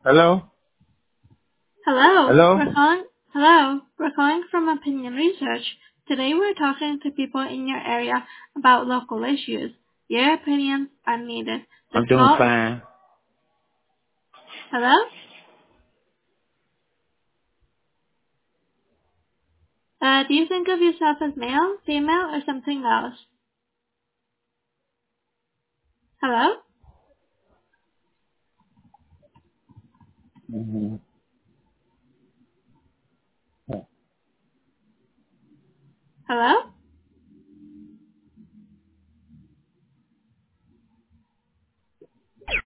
Hello? Hello, Hello? we're calling from Opinion Research. Today we're talking to people in your area about local issues. Your opinions are needed. This I'm doing call is, fine. hello? Do you think of yourself as male, female, or something else? Hello? Mm-hmm. Hello?